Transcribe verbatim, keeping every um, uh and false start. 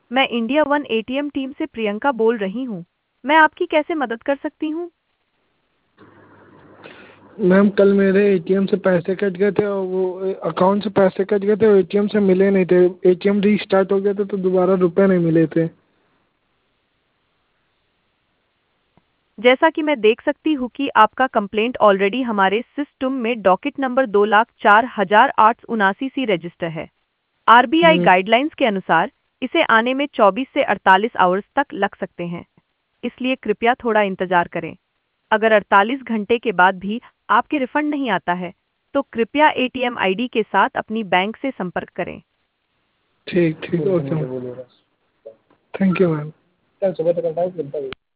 मैं India one ATM team से प्रियंका बोल रही हूँ। मैं आपकी कैसे मदद कर सकती हूँ? मैम कल मेरे एटीएम से पैसे कट गए थे और वो अकाउंट से पैसे कट गए थे और एटीएम से मिले नहीं थे। एटीएम रीस्टार्ट हो गया था तो दोबारा रुपए नहीं मिले थे। जैसा कि मैं देख सकती हूँ कि आपका कंप्लेंट ऑलरेडी हमारे सिस्टम में डॉकेट नंबर दो लाख चार हजार आठ सौ उनासी सी रजिस्टर है। आरबीआई हम्म, गाइडलाइंस के अनुसार इसे आने में चौबीस से अड़तालीस आवर्स तक लग सकते हैं, इसलिए कृपया थोड़ा इंतजार करें। अगर अड़तालीस घंटे के बाद भी आपके रिफंड नहीं आता है, तो कृपया एटीएम आईडी के साथ अपनी बैंक से संपर्क करें। ठीक ठीक okay ma'am. Thank you ma'am.